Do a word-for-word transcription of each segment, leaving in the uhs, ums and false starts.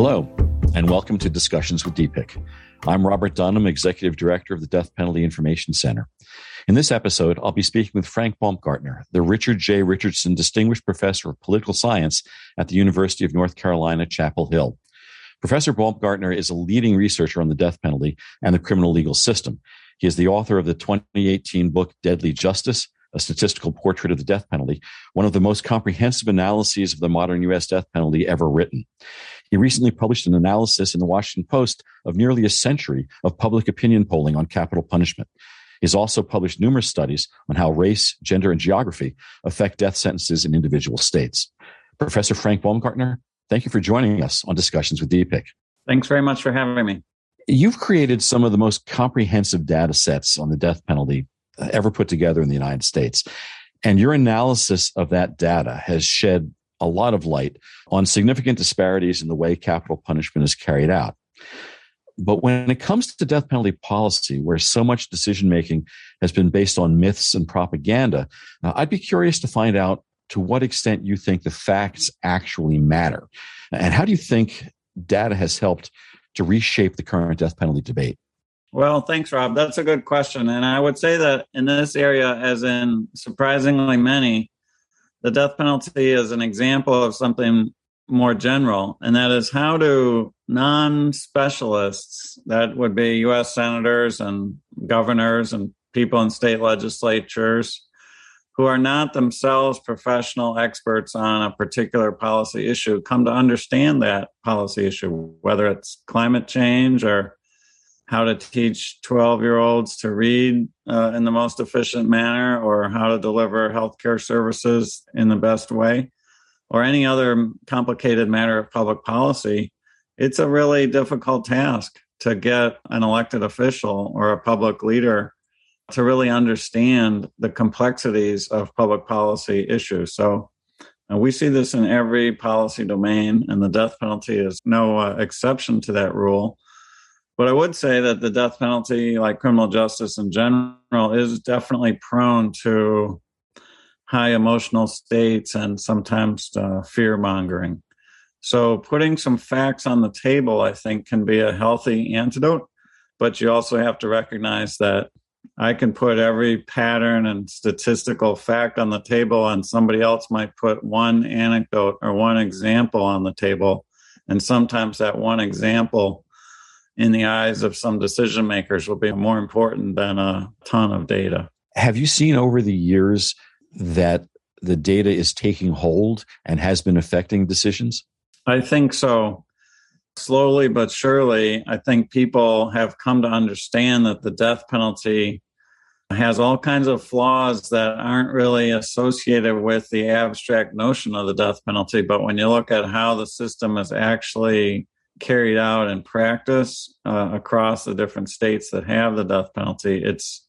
Hello, and welcome to Discussions with D P I C. I'm Robert Dunham, Executive Director of the Death Penalty Information Center. In this episode, I'll be speaking with Frank Baumgartner, the Richard J. Richardson Distinguished Professor of Political Science at the University of North Carolina, Chapel Hill. Professor Baumgartner is a leading researcher on the death penalty and the criminal legal system. He is the author of the twenty eighteen book, Deadly Justice, A Statistical Portrait of the Death Penalty, one of the most comprehensive analyses of the modern U S death penalty ever written. He recently published an analysis in the Washington Post of nearly a century of public opinion polling on capital punishment. He's also published numerous studies on how race, gender, and geography affect death sentences in individual states. Professor Frank Baumgartner, thank you for joining us on Discussions with D P I C. Thanks very much for having me. You've created some of the most comprehensive data sets on the death penalty ever put together in the United States. And your analysis of that data has shed a lot of light on significant disparities in the way capital punishment is carried out. But when it comes to death penalty policy, where so much decision-making has been based on myths and propaganda, uh, I'd be curious to find out to what extent you think the facts actually matter. And how do you think data has helped to reshape the current death penalty debate? Well, thanks, Rob. That's a good question. And I would say that in this area, as in surprisingly many, the death penalty is an example of something more general, and that is how do non-specialists, that would be U S senators and governors and people in state legislatures, who are not themselves professional experts on a particular policy issue, come to understand that policy issue, whether it's climate change or how to teach twelve-year-olds to read uh, in the most efficient manner, or how to deliver healthcare services in the best way, or any other complicated matter of public policy. It's a really difficult task to get an elected official or a public leader to really understand the complexities of public policy issues. So uh, we see this in every policy domain, and the death penalty is no uh, exception to that rule. But I would say that the death penalty, like criminal justice in general, is definitely prone to high emotional states and sometimes uh, fear-mongering. So putting some facts on the table, I think, can be a healthy antidote. But you also have to recognize that I can put every pattern and statistical fact on the table, and somebody else might put one anecdote or one example on the table. And sometimes that one example, in the eyes of some decision makers, will be more important than a ton of data. Have you seen over the years that the data is taking hold and has been affecting decisions? I think so. Slowly but surely, I think people have come to understand that the death penalty has all kinds of flaws that aren't really associated with the abstract notion of the death penalty. But when you look at how the system is actually carried out in practice uh, across the different states that have the death penalty, it's,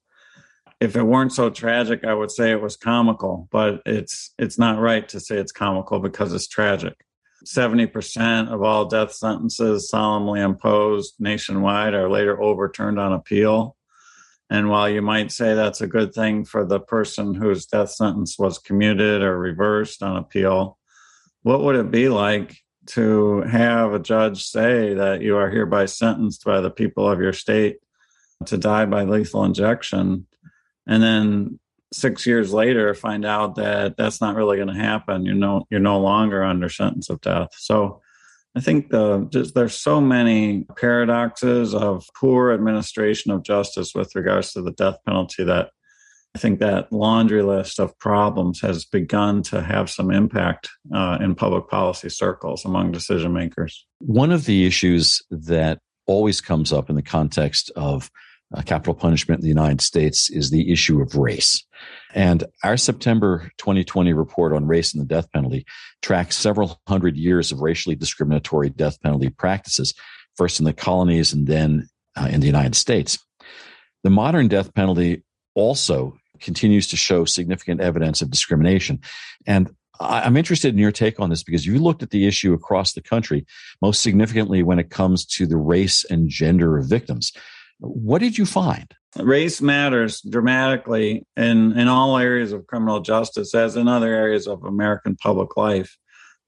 if it weren't so tragic, I would say it was comical, but it's it's not right to say it's comical because it's tragic. seventy percent of all death sentences solemnly imposed nationwide are later overturned on appeal. And while you might say that's a good thing for the person whose death sentence was commuted or reversed on appeal, what would it be like to have a judge say that you are hereby sentenced by the people of your state to die by lethal injection, and then six years later find out that that's not really going to happen? You're no, you're no longer under sentence of death. So I think the just, there's so many paradoxes of poor administration of justice with regards to the death penalty that I think that laundry list of problems has begun to have some impact uh, in public policy circles among decision makers. One of the issues that always comes up in the context of uh, capital punishment in the United States is the issue of race. And our September twenty twenty report on race and the death penalty tracks several hundred years of racially discriminatory death penalty practices, first in the colonies and then uh, in the United States. The modern death penalty also continues to show significant evidence of discrimination. And I'm interested in your take on this because you looked at the issue across the country, most significantly when it comes to the race and gender of victims. What did you find? Race matters dramatically in, in all areas of criminal justice, as in other areas of American public life.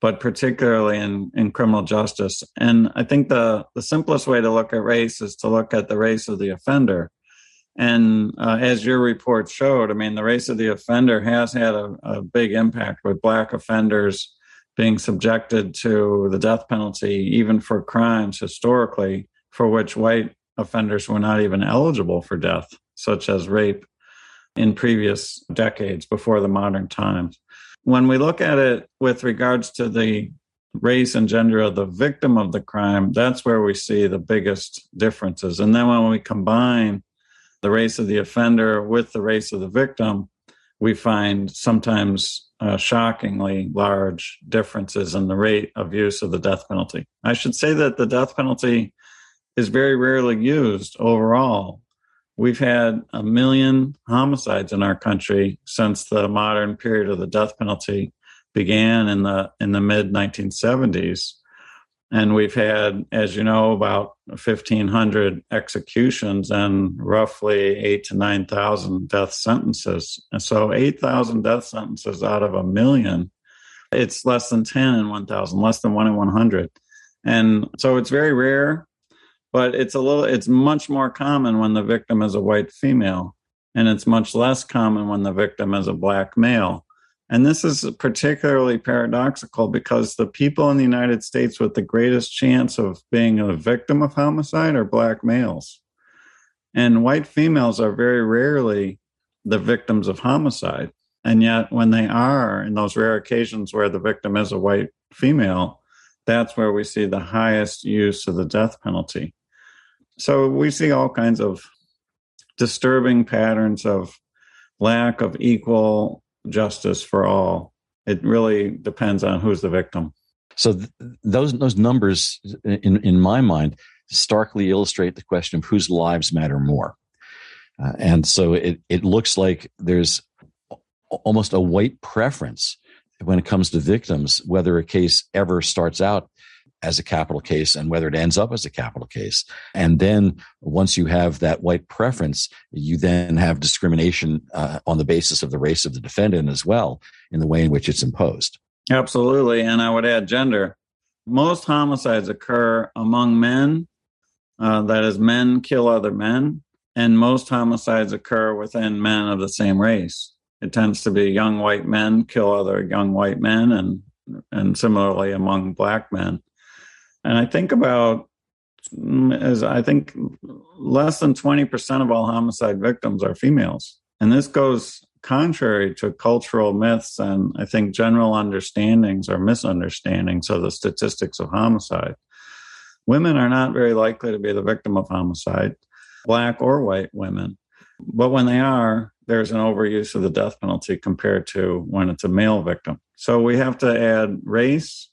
but particularly in, in criminal justice. And I think the, the simplest way to look at race is to look at the race of the offender. And uh, as your report showed, I mean, the race of the offender has had a, a big impact, with Black offenders being subjected to the death penalty, even for crimes historically for which white offenders were not even eligible for death, such as rape in previous decades before the modern times. When we look at it with regards to the race and gender of the victim of the crime, that's where we see the biggest differences. And then when we combine the race of the offender with the race of the victim, we find sometimes uh, shockingly large differences in the rate of use of the death penalty. I should say that the death penalty is very rarely used overall. We've had a million homicides in our country since the modern period of the death penalty began in the in the mid nineteen seventies. And we've had, as you know, about fifteen hundred executions and roughly eight to nine thousand death sentences. And so eight thousand death sentences out of a million, it's less than ten in one thousand, less than one in one hundred. And so it's very rare, but it's a little, it's much more common when the victim is a white female, and it's much less common when the victim is a Black male. And this is particularly paradoxical because the people in the United States with the greatest chance of being a victim of homicide are Black males. And white females are very rarely the victims of homicide. And yet when they are, in those rare occasions where the victim is a white female, that's where we see the highest use of the death penalty. So we see all kinds of disturbing patterns of lack of equal justice for all. It really depends on who's the victim. So th- those those numbers, in in my mind, starkly illustrate the question of whose lives matter more. Uh, and so it it looks like there's almost a white preference when it comes to victims, whether a case ever starts out as a capital case and whether it ends up as a capital case. And then once you have that white preference, you then have discrimination uh, on the basis of the race of the defendant as well, in the way in which it's imposed. Absolutely. And I would add gender. Most homicides occur among men, uh, that is, men kill other men, and most homicides occur within men of the same race. It tends to be young white men kill other young white men, and and similarly among Black men. And I think about, as I think less than twenty percent of all homicide victims are females. And this goes contrary to cultural myths and I think general understandings or misunderstandings of the statistics of homicide. Women are not very likely to be the victim of homicide, Black or white women. But when they are, there's an overuse of the death penalty compared to when it's a male victim. So we have to add race,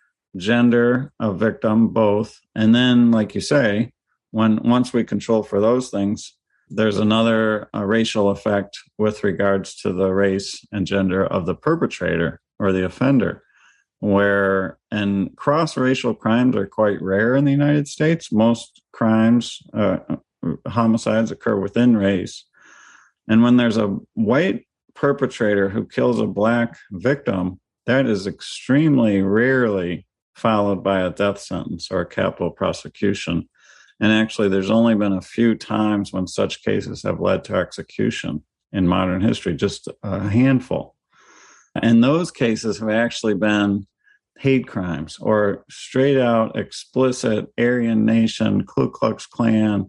gender of victim, both. And then, like you say, when once we control for those things, there's another uh, racial effect with regards to the race and gender of the perpetrator or the offender, where, and cross-racial crimes are quite rare in the United States. Most crimes, uh, homicides occur within race. And when there's a white perpetrator who kills a Black victim, that is extremely rarely followed by a death sentence or a capital prosecution. And actually, there's only been a few times when such cases have led to execution in modern history, just a handful. And those cases have actually been hate crimes or straight out explicit Aryan Nation, Ku Klux Klan,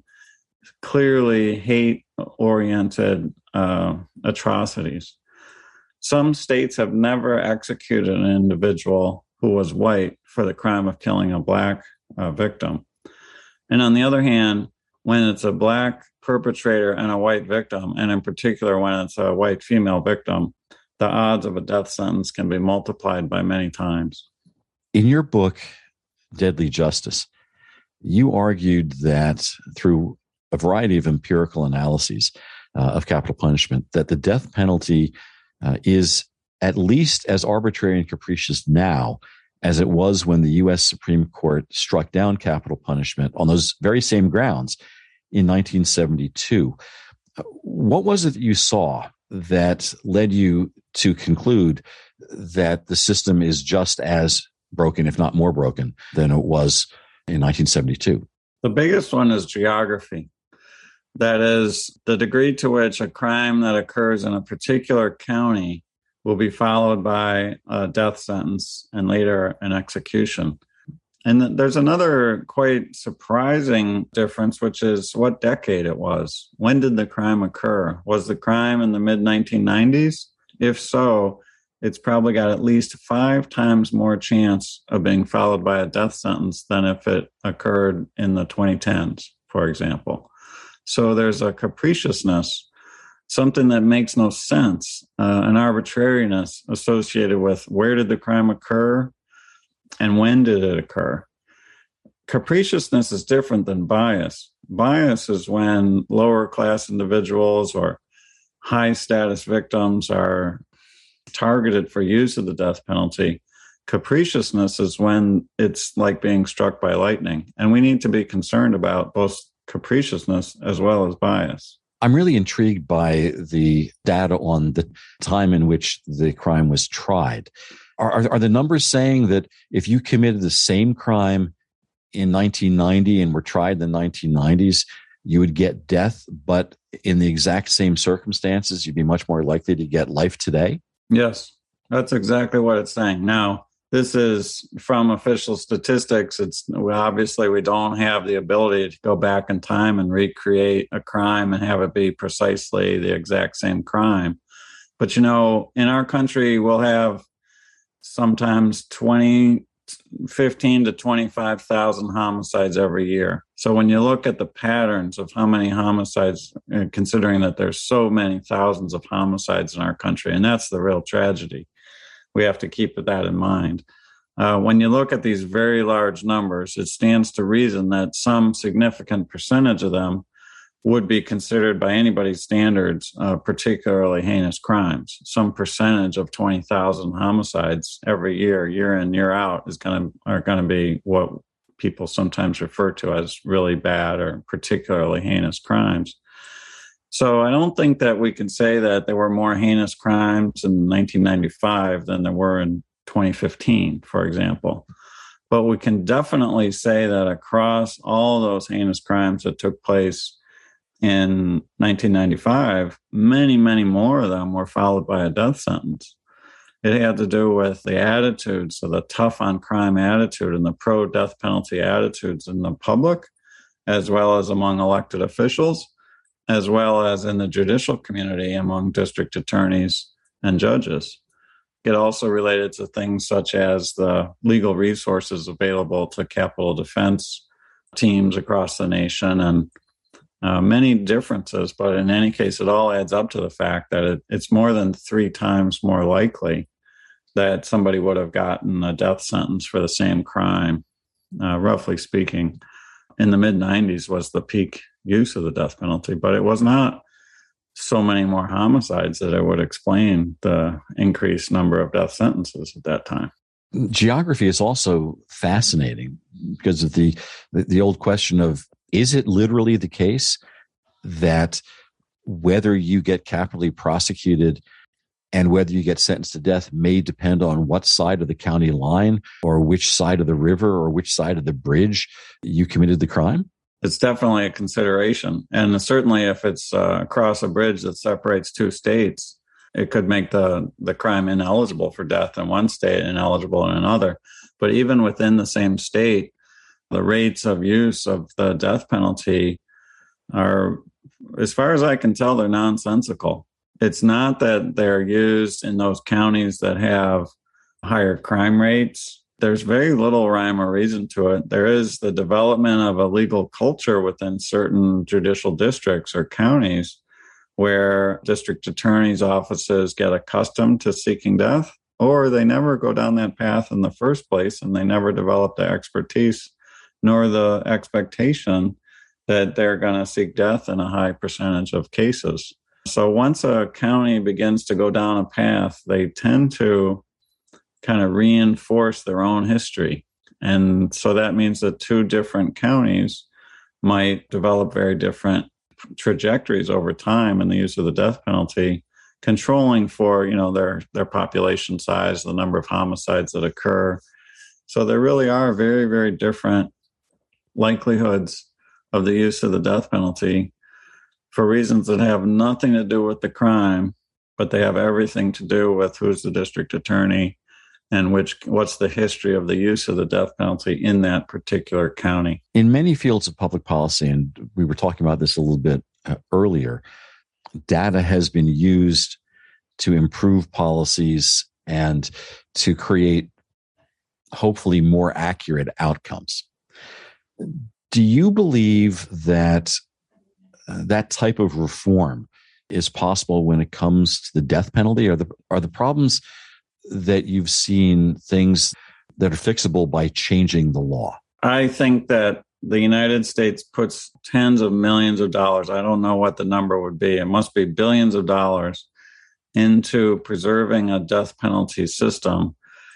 clearly hate-oriented uh, atrocities. Some states have never executed an individual who was white for the crime of killing a Black uh, victim. And on the other hand, when it's a Black perpetrator and a white victim, and in particular when it's a white female victim, the odds of a death sentence can be multiplied by many times. In your book, Deadly Justice, you argued that through a variety of empirical analyses uh, of capital punishment, that the death penalty uh, is at least as arbitrary and capricious now as it was when the U S Supreme Court struck down capital punishment on those very same grounds in nineteen seventy-two. What was it that you saw that led you to conclude that the system is just as broken, if not more broken, than it was in nineteen seventy-two. The biggest one is geography. That is the degree to which a crime that occurs in a particular county will be followed by a death sentence and later an execution. And there's another quite surprising difference, which is what decade it was. When did the crime occur? Was the crime in the mid nineteen nineties? If so, it's probably got at least five times more chance of being followed by a death sentence than if it occurred in the twenty tens, for example. So there's a capriciousness, something that makes no sense, uh, an arbitrariness associated with where did the crime occur and when did it occur. Capriciousness is different than bias. Bias is when lower class individuals or high status victims are targeted for use of the death penalty. Capriciousness is when it's like being struck by lightning. And we need to be concerned about both capriciousness as well as bias. I'm really intrigued by the data on the time in which the crime was tried. Are, are, are the numbers saying that if you committed the same crime in nineteen ninety and were tried in the nineteen nineties, you would get death, but in the exact same circumstances, you'd be much more likely to get life today? Yes, that's exactly what it's saying. Now, this is from official statistics. It's obviously we don't have the ability to go back in time and recreate a crime and have it be precisely the exact same crime. But, you know, in our country, we'll have sometimes twenty, fifteen to twenty-five thousand homicides every year. So when you look at the patterns of how many homicides, considering that there's so many thousands of homicides in our country, and that's the real tragedy, we have to keep that in mind. Uh, when you look at these very large numbers, it stands to reason that some significant percentage of them would be considered by anybody's standards uh, particularly heinous crimes. Some percentage of twenty thousand homicides every year, year in, year out, is going to are going to be what people sometimes refer to as really bad or particularly heinous crimes. So I don't think that we can say that there were more heinous crimes in nineteen ninety-five than there were in twenty fifteen, for example. But we can definitely say that across all those heinous crimes that took place in nineteen ninety-five, many, many more of them were followed by a death sentence. It had to do with the attitudes, so the tough on crime attitude and the pro-death penalty attitudes in the public, as well as among elected officials, as well as in the judicial community among district attorneys and judges. It also related to things such as the legal resources available to capital defense teams across the nation and Uh, many differences, but in any case, it all adds up to the fact that it, it's more than three times more likely that somebody would have gotten a death sentence for the same crime, uh, roughly speaking. In the mid nineties was the peak use of the death penalty, but it was not so many more homicides that it would explain the increased number of death sentences at that time. Geography is also fascinating because of the, the, the old question of, is it literally the case that whether you get capitally prosecuted and whether you get sentenced to death may depend on what side of the county line or which side of the river or which side of the bridge you committed the crime? It's definitely a consideration. And certainly if it's uh, across a bridge that separates two states, it could make the, the crime ineligible for death in one state and ineligible in another. But even within the same state, the rates of use of the death penalty are, as far as I can tell, they're nonsensical. It's not that they're used in those counties that have higher crime rates. There's very little rhyme or reason to it. There is the development of a legal culture within certain judicial districts or counties where district attorneys' offices get accustomed to seeking death, or they never go down that path in the first place and they never develop the expertise nor the expectation that they're going to seek death in a high percentage of cases. So once a county begins to go down a path, they tend to kind of reinforce their own history. And so that means that two different counties might develop very different trajectories over time in the use of the death penalty, controlling for, you know, their, their population size, the number of homicides that occur, So there really are very, very different likelihoods of the use of the death penalty for reasons that have nothing to do with the crime, but they have everything to do with who's the district attorney and which what's the history of the use of the death penalty in that particular county. In many fields of public policy, and we were talking about this a little bit uh, earlier, data has been used to improve policies and to create hopefully more accurate outcomes. Do you believe that uh, that type of reform is possible when it comes to the death penalty? Are the are the problems that you've seen things that are fixable by changing the law? I think that the United States puts tens of millions of dollars, I don't know what the number would be, it must be billions of dollars, into preserving a death penalty system.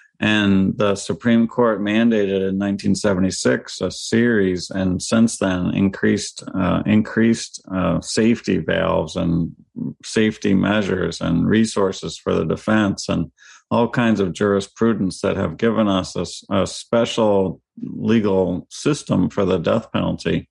And the Supreme Court mandated in nineteen seventy-six a series, and since then increased uh, increased uh, safety valves and safety measures and resources for the defense and all kinds of jurisprudence that have given us a, a special legal system for the death penalty.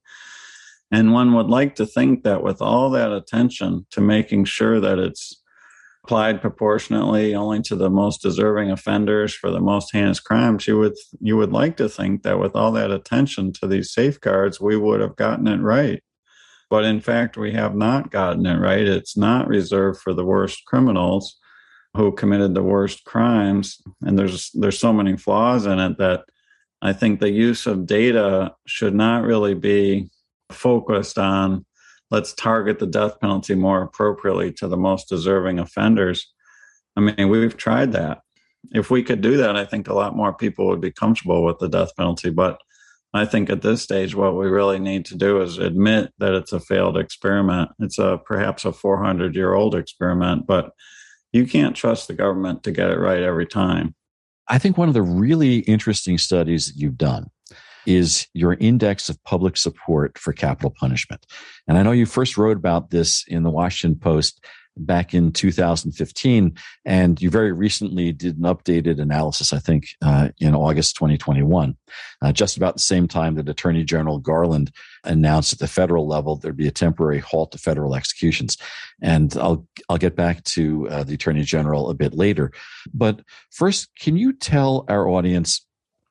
And one would like to think that with all that attention to making sure that it's applied proportionately only to the most deserving offenders for the most heinous crimes, you would you would like to think that with all that attention to these safeguards, we would have gotten it right. But in fact, we have not gotten it right. It's not reserved for the worst criminals who committed the worst crimes. And there's there's so many flaws in it that I think the use of data should not really be focused on let's target the death penalty more appropriately to the most deserving offenders. I mean, we've tried that. If we could do that, I think a lot more people would be comfortable with the death penalty. But I think at this stage, what we really need to do is admit that it's a failed experiment. It's a perhaps a four hundred year old experiment, but you can't trust the government to get it right every time. I think one of the really interesting studies that you've done is your index of public support for capital punishment. And I know you first wrote about this in the Washington Post back in two thousand fifteen, and you very recently did an updated analysis, I think, uh, in August twenty twenty-one, uh, just about the same time that Attorney General Garland announced at the federal level there'd be a temporary halt to federal executions. And I'll I'll get back to uh, the Attorney General a bit later. But first, can you tell our audience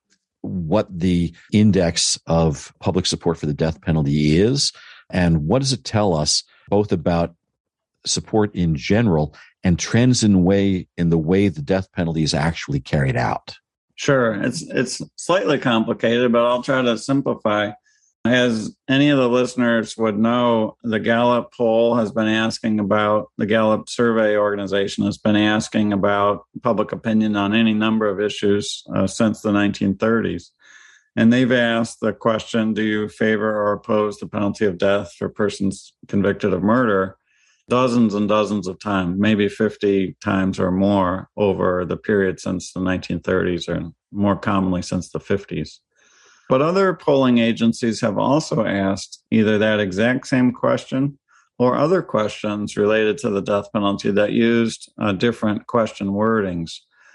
what the index of public support for the death penalty is, and what does it tell us both about support in general and trends in way in the way the death penalty is actually carried out? Sure. It's it's slightly complicated, but I'll try to simplify. As any of the listeners would know, the Gallup poll has been asking about, the Gallup survey organization has been asking about public opinion on any number of issues uh, since the nineteen thirties. And they've asked the question, do you favor or oppose the penalty of death for persons convicted of murder? Dozens and dozens of times, maybe fifty times or more over the period since the nineteen thirties, or more commonly since the fifties. But other polling agencies have also asked either that exact same question or other questions related to the death penalty that used uh, different question wordings.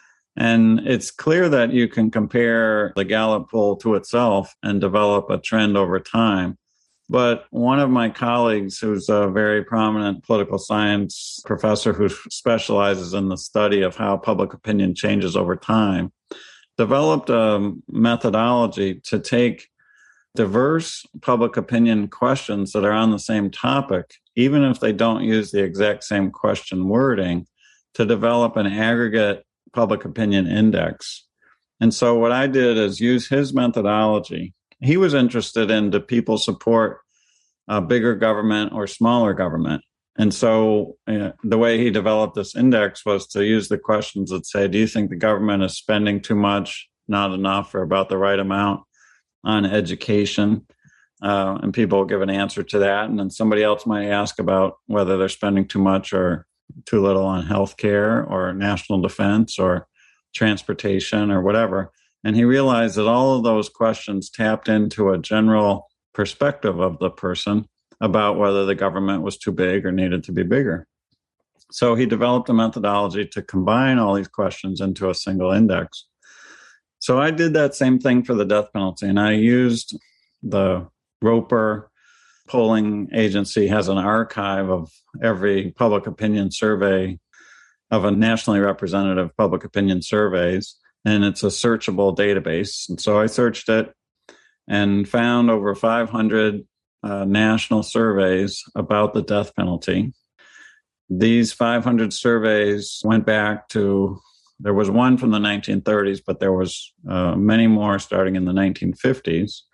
And it's clear that you can compare the Gallup poll to itself and develop a trend over time. But one of my colleagues, who's a very prominent political science professor who specializes in the study of how public opinion changes over time, developed a methodology to take diverse public opinion questions that are on the same topic, even if they don't use the exact same question wording, to develop an aggregate public opinion index. And so what I did is use his methodology. He was interested in, do people support a bigger government or smaller government? And so uh, the way he developed this index was to use the questions that say, do you think the government is spending too much, not enough, or about the right amount on education? Uh, and people will give an answer to that. And then somebody else might ask about whether they're spending too much or too little on healthcare or national defense or transportation or whatever. And he realized that all of those questions tapped into a general perspective of the person about whether the government was too big or needed to be bigger. So he developed a methodology to combine all these questions into a single index. So I did that same thing for the death penalty, and I used the Roper polling agency has an archive of every public opinion survey of a nationally representative public opinion surveys, and it's a searchable database. And so I searched it and found over five hundred uh, national surveys about the death penalty. These five hundred surveys went back to, there was one from the nineteen thirties, but there was uh, many more starting in the nineteen fifties.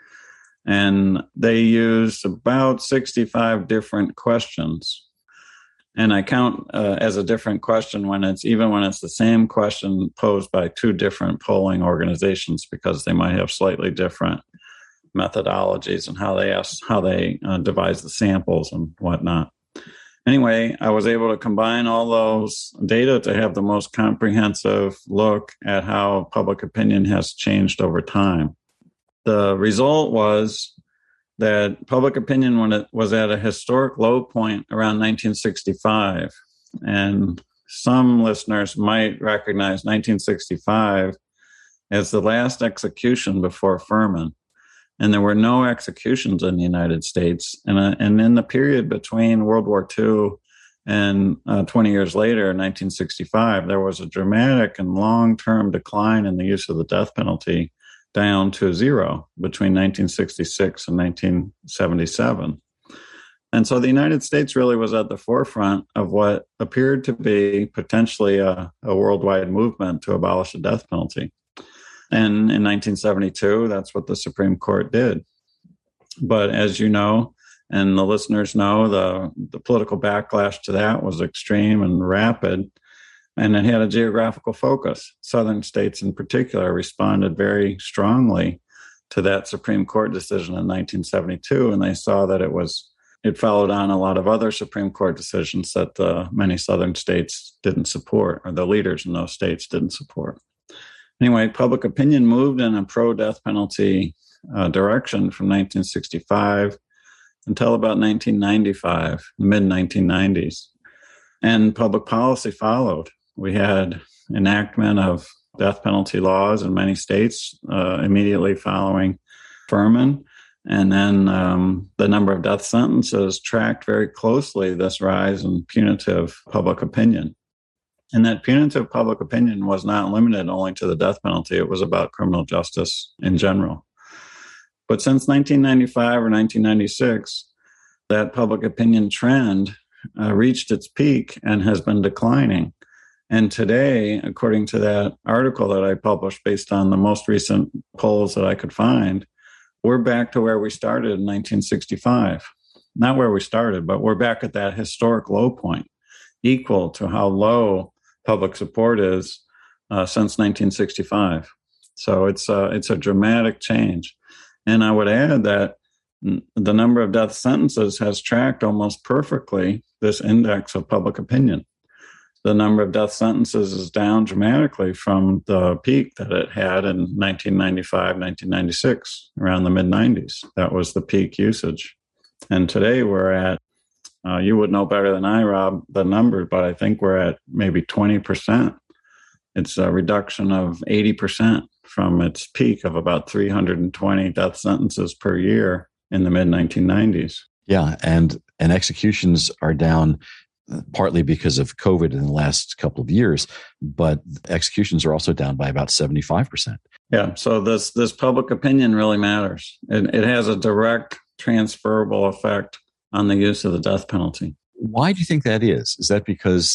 And they used about sixty-five different questions. And I count uh, as a different question when it's, even when it's the same question posed by two different polling organizations, because they might have slightly different methodologies and how they ask, how they uh, devise the samples and whatnot. Anyway, I was able to combine all those data to have the most comprehensive look at how public opinion has changed over time. The result was that public opinion, when it was at a historic low point around nineteen sixty-five, and some listeners might recognize nineteen sixty-five as the last execution before Furman. And there were no executions in the United States. And, uh, and in the period between World War Two and uh, twenty years later, nineteen sixty-five, there was a dramatic and long-term decline in the use of the death penalty, down to zero between nineteen sixty-six and nineteen seventy-seven. And so the United States really was at the forefront of what appeared to be potentially a, a worldwide movement to abolish the death penalty. And in nineteen seventy-two, that's what the Supreme Court did. But as you know, and the listeners know, the, the political backlash to that was extreme and rapid. And it had a geographical focus. Southern states in particular responded very strongly to that Supreme Court decision in nineteen seventy-two. And they saw that it was, it followed on a lot of other Supreme Court decisions that uh, many Southern states didn't support, or the leaders in those states didn't support. Anyway, public opinion moved in a pro-death penalty uh, direction from nineteen sixty-five until about nineteen ninety-five, mid nineteen nineties. And public policy followed. We had enactment of death penalty laws in many states uh, immediately following Furman. And then um, the number of death sentences tracked very closely this rise in punitive public opinion. And that punitive public opinion was not limited only to the death penalty. It was about criminal justice in general. But since nineteen ninety-five or nineteen ninety-six, that public opinion trend uh, reached its peak and has been declining. And today, according to that article that I published based on the most recent polls that I could find, we're back to where we started in nineteen sixty-five. Not where we started, but we're back at that historic low point, equal to how low public support is uh, since nineteen sixty-five. So it's uh, it's a dramatic change. And I would add that the number of death sentences has tracked almost perfectly this index of public opinion. The number of death sentences is down dramatically from the peak that it had in nineteen ninety-five, nineteen ninety-six, around the mid nineties. That was the peak usage. And today we're at, uh, you would know better than I, Rob, the number, but I think we're at maybe twenty percent. It's a reduction of eighty percent from its peak of about three hundred twenty death sentences per year in the mid nineteen nineties. Yeah, and, and executions are down partly because of COVID in the last couple of years, but executions are also down by about seventy-five percent. Yeah, so this this public opinion really matters. It, it has a direct transferable effect on the use of the death penalty. Why do you think that is? Is that because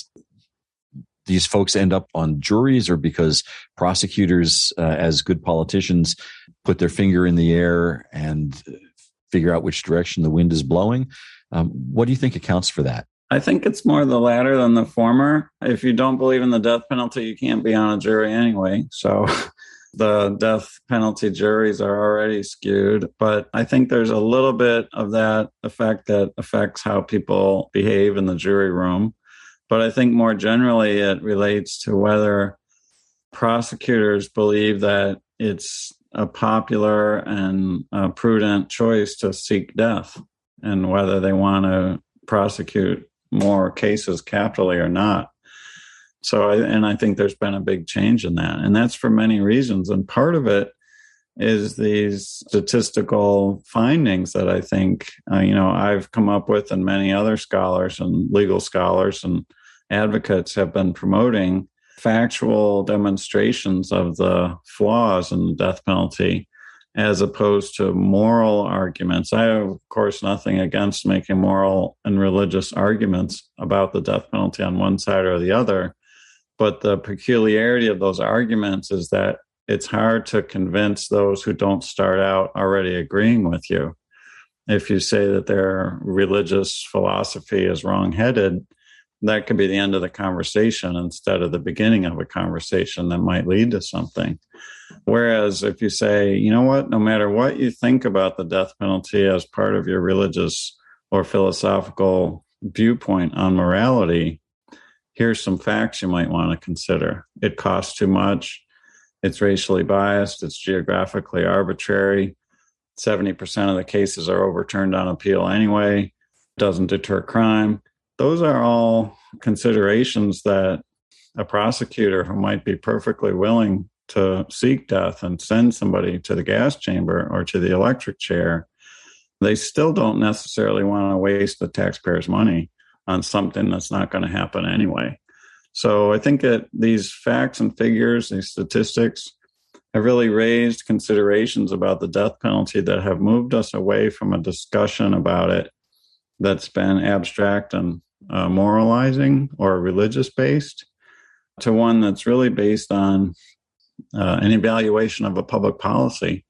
these folks end up on juries, or because prosecutors, uh, as good politicians, put their finger in the air and figure out which direction the wind is blowing? Um, what do you think accounts for that? I think it's more the latter than the former. If you don't believe in the death penalty, you can't be on a jury anyway. So the death penalty juries are already skewed. But I think there's a little bit of that effect that affects how people behave in the jury room. But I think more generally, it relates to whether prosecutors believe that it's a popular and a prudent choice to seek death, and whether they want to prosecute more cases capitally or not. So, I, and I think there's been a big change in that. And that's for many reasons. And part of it is these statistical findings that I think, uh, you know, I've come up with, and many other scholars and legal scholars and advocates have been promoting factual demonstrations of the flaws in the death penalty, as opposed to moral arguments. I have, of course, nothing against making moral and religious arguments about the death penalty on one side or the other. But the peculiarity of those arguments is that it's hard to convince those who don't start out already agreeing with you. If you say that their religious philosophy is wrong-headed, that could be the end of the conversation instead of the beginning of a conversation that might lead to something. Whereas if you say, you know what, no matter what you think about the death penalty as part of your religious or philosophical viewpoint on morality, here's some facts you might want to consider. It costs too much. It's racially biased. It's geographically arbitrary. seventy percent of the cases are overturned on appeal anyway. Doesn't deter crime. Those are all considerations that a prosecutor who might be perfectly willing to seek death and send somebody to the gas chamber or to the electric chair, they still don't necessarily want to waste the taxpayers' money on something that's not going to happen anyway. So I think that these facts and figures, these statistics, have really raised considerations about the death penalty that have moved us away from a discussion about it that's been abstract and uh, moralizing or religious-based to one that's really based on uh, an evaluation of a public policy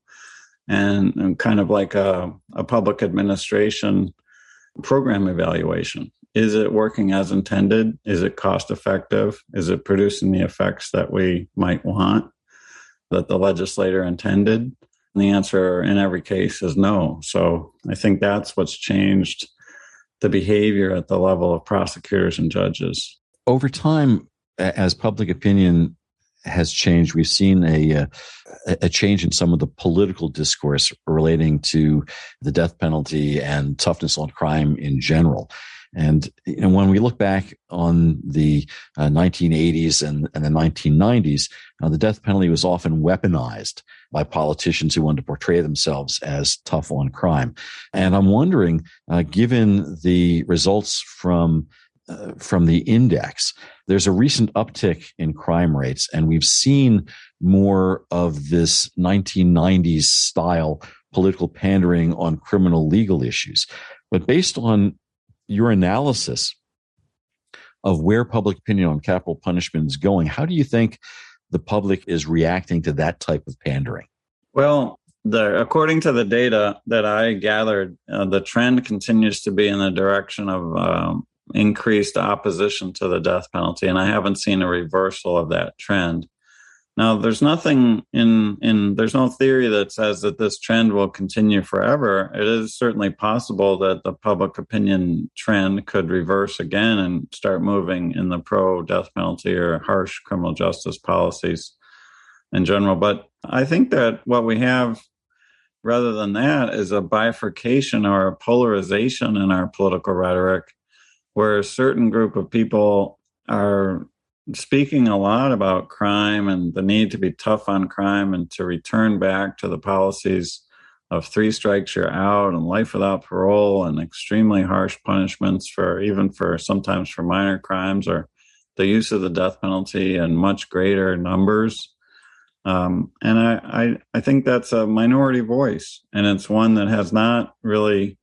and, and kind of like a, a public administration program evaluation. Is it working as intended? Is it cost effective? Is it producing the effects that we might want, that the legislator intended? And the answer in every case is no. So I think that's what's changed the behavior at the level of prosecutors and judges. Over time, as public opinion has changed, we've seen a, a change in some of the political discourse relating to the death penalty and toughness on crime in general. And you know, when we look back on the uh, nineteen eighties and, and the nineteen nineties, uh, the death penalty was often weaponized by politicians who wanted to portray themselves as tough on crime. And I'm wondering, uh, given the results from uh, from the index, there's a recent uptick in crime rates, and we've seen more of this nineteen nineties style political pandering on criminal legal issues. But based on your analysis of where public opinion on capital punishment is going, how do you think the public is reacting to that type of pandering? Well, the, according to the data that I gathered, uh, the trend continues to be in the direction of um, increased opposition to the death penalty, and I haven't seen a reversal of that trend. Now, there's nothing in, in there's no theory that says that this trend will continue forever. It is certainly possible that the public opinion trend could reverse again and start moving in the pro-death penalty or harsh criminal justice policies in general. But I think that what we have, rather than that, is a bifurcation or a polarization in our political rhetoric, where a certain group of people are speaking a lot about crime and the need to be tough on crime and to return back to the policies of three strikes you're out and life without parole and extremely harsh punishments for even for sometimes for minor crimes, or the use of the death penalty in much greater numbers. Um, and I, I, I think that's a minority voice, and it's one that has not really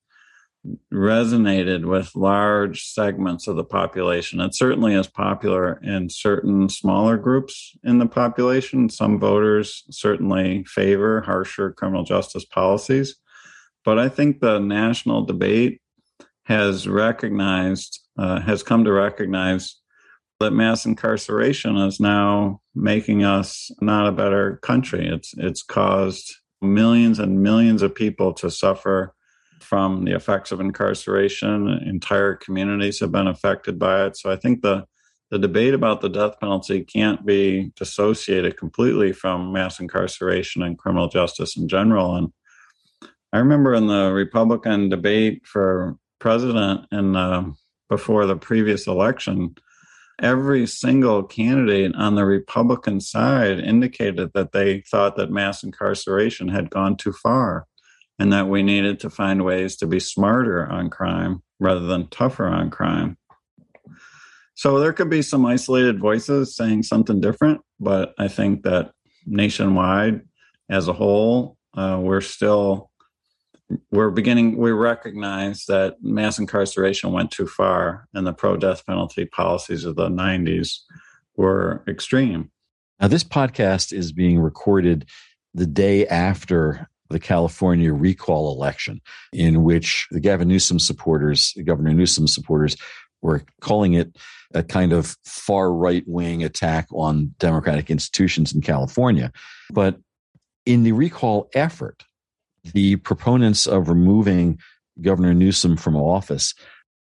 resonated with large segments of the population. It certainly is popular in certain smaller groups in the population. Some voters certainly favor harsher criminal justice policies. But I think the national debate has recognized, uh, has come to recognize that mass incarceration is now making us not a better country. It's, it's caused millions and millions of people to suffer from the effects of incarceration. Entire communities have been affected by it. So I think the, the debate about the death penalty can't be dissociated completely from mass incarceration and criminal justice in general. And I remember in the Republican debate for president in uh, before the previous election, every single candidate on the Republican side indicated that they thought that mass incarceration had gone too far and that we needed to find ways to be smarter on crime rather than tougher on crime. So there could be some isolated voices saying something different, but I think that nationwide as a whole, uh, we're still, we're beginning, we recognize that mass incarceration went too far and the pro-death penalty policies of the nineties were extreme. Now, this podcast is being recorded the day after the California recall election, in which the Gavin Newsom supporters, Governor Newsom supporters, were calling it a kind of far right-wing attack on democratic institutions in California. But in the recall effort, the proponents of removing Governor Newsom from office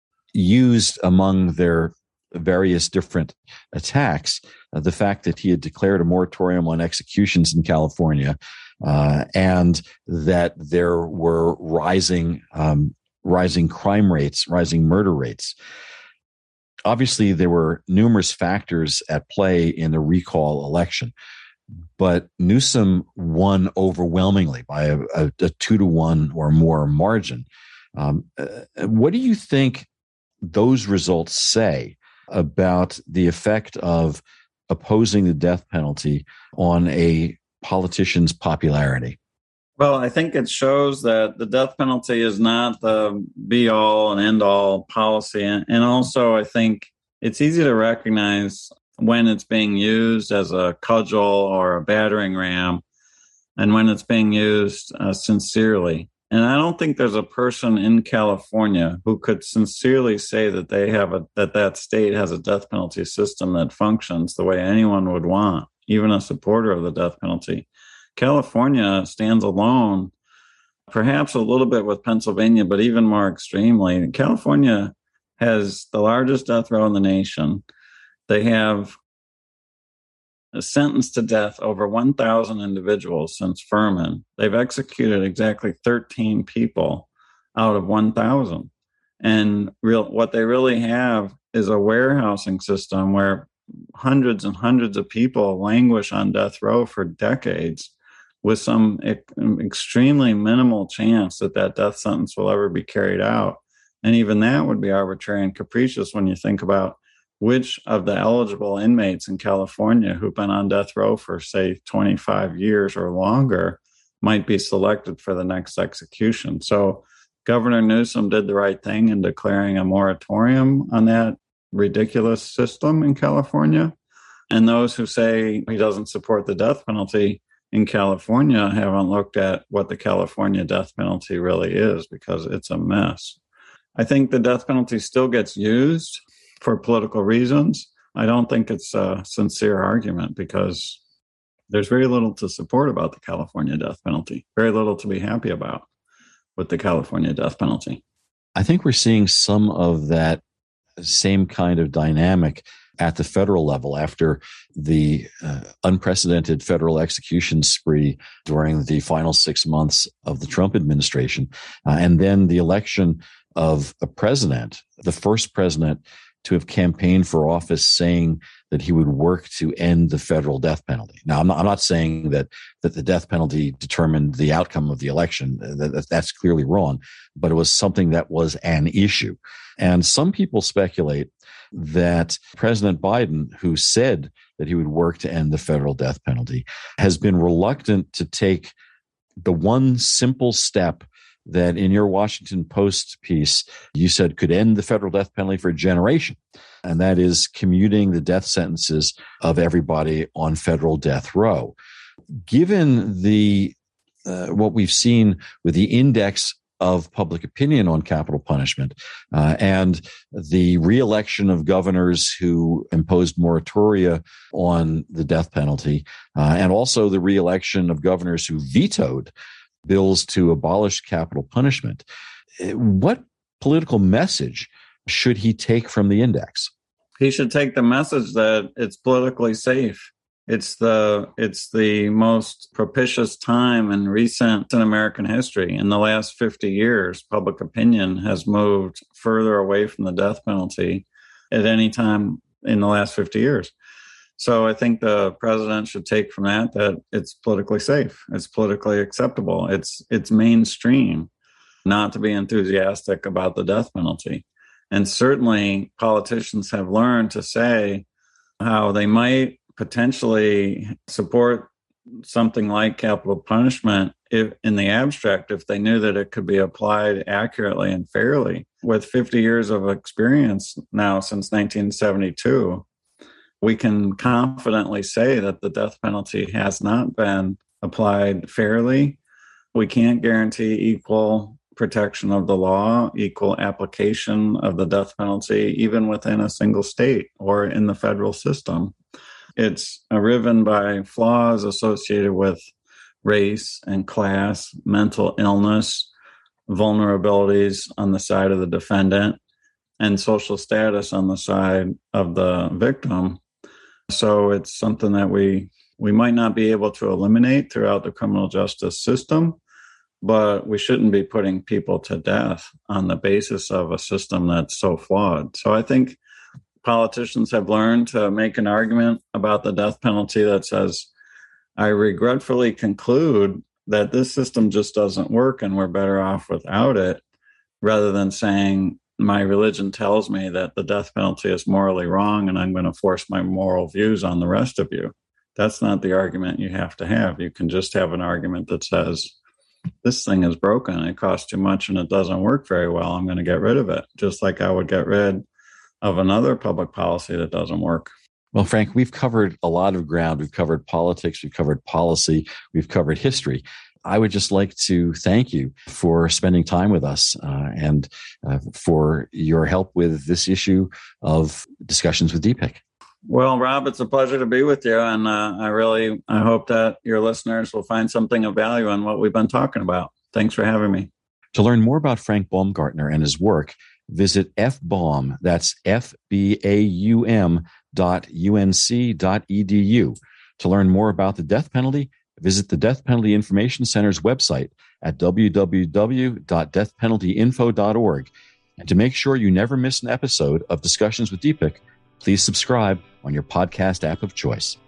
used among their various different attacks uh, the fact that he had declared a moratorium on executions in California uh, and that there were rising um, rising crime rates, rising murder rates. Obviously, there were numerous factors at play in the recall election, but Newsom won overwhelmingly by a, a, a two to one or more margin. Um, uh, what do you think those results say about the effect of opposing the death penalty on a politician's popularity? Well, I think it shows that the death penalty is not the be-all and end-all policy. And also, I think it's easy to recognize when it's being used as a cudgel or a battering ram and when it's being used uh, sincerely. And I don't think there's a person in California who could sincerely say that they have a that that state has a death penalty system that functions the way anyone would want, even a supporter of the death penalty. California stands alone, perhaps a little bit with Pennsylvania, but even more extremely. California has the largest death row in the nation. They have sentenced to death over one thousand individuals since Furman. They've executed exactly thirteen people out of one thousand. And real, what they really have is a warehousing system where hundreds and hundreds of people languish on death row for decades with some e- extremely minimal chance that that death sentence will ever be carried out. And even that would be arbitrary and capricious when you think about which of the eligible inmates in California who've been on death row for, say, twenty-five years or longer might be selected for the next execution. So Governor Newsom did the right thing in declaring a moratorium on that ridiculous system in California. And those who say he doesn't support the death penalty in California haven't looked at what the California death penalty really is, because it's a mess. I think the death penalty still gets used for political reasons. I don't think it's a sincere argument because there's very little to support about the California death penalty, very little to be happy about with the California death penalty. I think we're seeing some of that same kind of dynamic at the federal level after the uh, unprecedented federal execution spree during the final six months of the Trump administration, uh, and then the election of a president, the first president to have campaigned for office saying that he would work to end the federal death penalty. Now, I'm not, I'm not saying that, that the death penalty determined the outcome of the election. That, that's clearly wrong, but it was something that was an issue. And some people speculate that President Biden, who said that he would work to end the federal death penalty, has been reluctant to take the one simple step that in your Washington Post piece, you said could end the federal death penalty for a generation. And that is commuting the death sentences of everybody on federal death row. Given the uh, what we've seen with the index of public opinion on capital punishment uh, and the reelection of governors who imposed moratoria on the death penalty, uh, and also the reelection of governors who vetoed bills to abolish capital punishment, what political message should he take from the index? He should take the message that it's politically safe. It's the it's the most propitious time in recent in American history. In the last fifty years, public opinion has moved further away from the death penalty at any time in the last fifty years. So I think the president should take from that that it's politically safe, it's politically acceptable, it's it's mainstream not to be enthusiastic about the death penalty. And certainly politicians have learned to say how they might potentially support something like capital punishment if, in the abstract, if they knew that it could be applied accurately and fairly. With fifty years of experience now since nineteen seventy-two, we can confidently say that the death penalty has not been applied fairly. We can't guarantee equal protection of the law, equal application of the death penalty, even within a single state or in the federal system. It's riven by flaws associated with race and class, mental illness, vulnerabilities on the side of the defendant, and social status on the side of the victim. So it's something that we we might not be able to eliminate throughout the criminal justice system, but we shouldn't be putting people to death on the basis of a system that's so flawed. So I think politicians have learned to make an argument about the death penalty that says, I regretfully conclude that this system just doesn't work and we're better off without it, rather than saying, my religion tells me that the death penalty is morally wrong and I'm going to force my moral views on the rest of you. That's not the argument you have to have. You can just have an argument that says, this thing is broken, it costs too much and it doesn't work very well. I'm going to get rid of it, just like I would get rid of another public policy that doesn't work. Well, Frank, we've covered a lot of ground. We've covered politics, we've covered policy, we've covered history. I would just like to thank you for spending time with us uh, and uh, for your help with this issue of Discussions with Deepak. Well, Rob, it's a pleasure to be with you. And uh, I really I hope that your listeners will find something of value in what we've been talking about. Thanks for having me. To learn more about Frank Baumgartner and his work, visit F B A U M, that's F B A U M dot U N C dot E D U. To learn more about the death penalty, visit the Death Penalty Information Center's website at w w w dot death penalty info dot org. And to make sure you never miss an episode of Discussions with Deepak, please subscribe on your podcast app of choice.